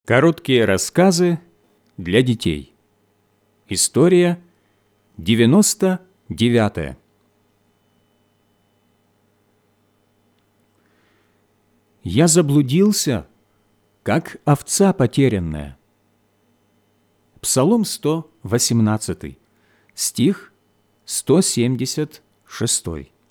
Короткие рассказы для детей. История 99. Я заблудился, как овца потерянная. Псалом 118, стих 176.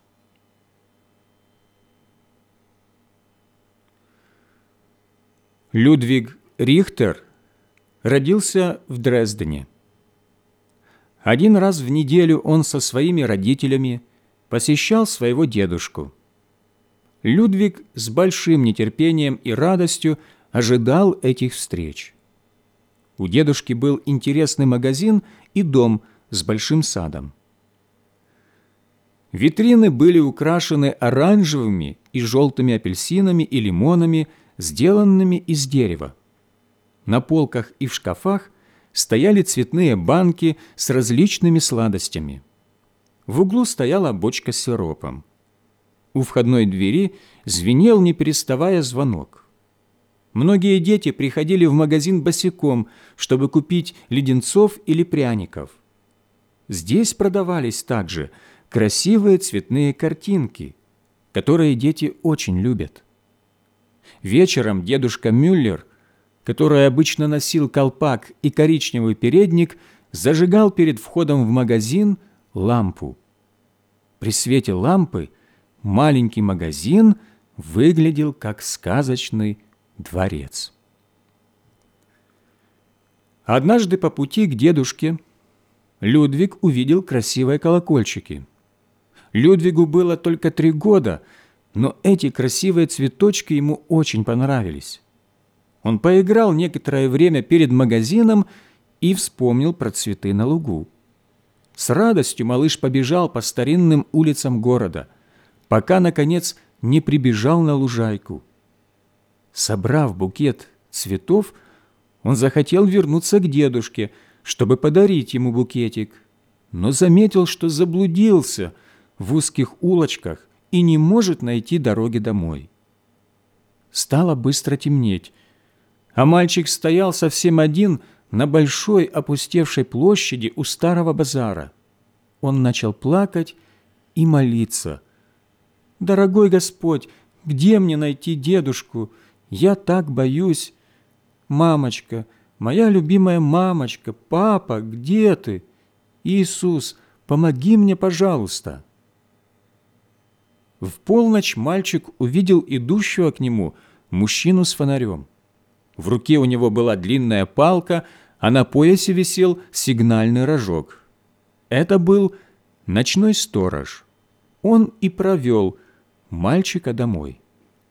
Людвиг Рихтер родился в Дрездене. Один раз в неделю он со своими родителями посещал своего дедушку. Людвиг с большим нетерпением и радостью ожидал этих встреч. У дедушки был интересный магазин и дом с большим садом. Витрины были украшены оранжевыми и желтыми апельсинами и лимонами, сделанными из дерева. На полках и в шкафах стояли цветные банки с различными сладостями. В углу стояла бочка с сиропом. У входной двери звенел, не переставая, звонок. Многие дети приходили в магазин босиком, чтобы купить леденцов или пряников. Здесь продавались также красивые цветные картинки, которые дети очень любят. Вечером дедушка Мюллер, который обычно носил колпак и коричневый передник, зажигал перед входом в магазин лампу. При свете лампы маленький магазин выглядел как сказочный дворец. Однажды по пути к дедушке Людвиг увидел красивые колокольчики. Людвигу было только 3 года, но эти красивые цветочки ему очень понравились. Он поиграл некоторое время перед магазином и вспомнил про цветы на лугу. С радостью малыш побежал по старинным улицам города, пока, наконец, не прибежал на лужайку. Собрав букет цветов, он захотел вернуться к дедушке, чтобы подарить ему букетик, но заметил, что заблудился в узких улочках и не может найти дороги домой. Стало быстро темнеть, а мальчик стоял совсем один на большой опустевшей площади у старого базара. Он начал плакать и молиться. «Дорогой Господь, где мне найти дедушку? Я так боюсь. Мамочка, моя любимая мамочка, папа, где ты? Иисус, помоги мне, пожалуйста». В полночь мальчик увидел идущего к нему мужчину с фонарем. В руке у него была длинная палка, а на поясе висел сигнальный рожок. Это был ночной сторож. Он и провел мальчика домой.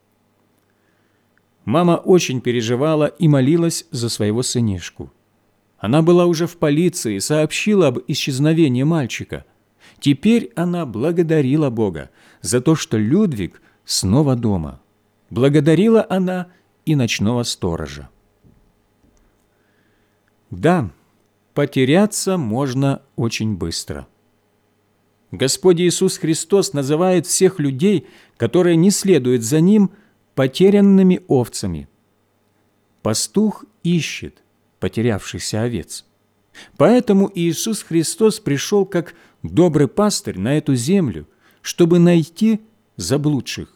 Мама очень переживала и молилась за своего сынишку. Она была уже в полиции и сообщила об исчезновении мальчика. Теперь она благодарила Бога за то, что Людвиг снова дома. Благодарила она и ночного сторожа. Да, потеряться можно очень быстро. Господь Иисус Христос называет всех людей, которые не следуют за Ним, потерянными овцами. Пастух ищет потерявшихся овец. Поэтому Иисус Христос пришел как добрый пастырь на эту землю, чтобы найти заблудших.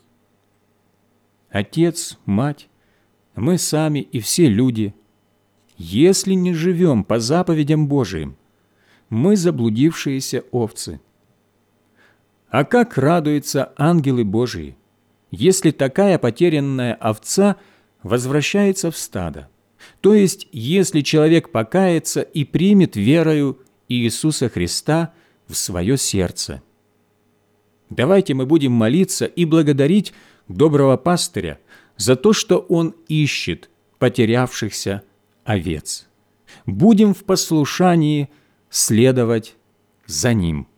Отец, мать, мы сами и все люди, если не живем по заповедям Божиим, мы заблудившиеся овцы. А как радуются ангелы Божии, если такая потерянная овца возвращается в стадо, то есть если человек покается и примет верою Иисуса Христа в свое сердце. Давайте мы будем молиться и благодарить доброго пастыря за то, что он ищет потерявшихся овец. Будем в послушании следовать за ним.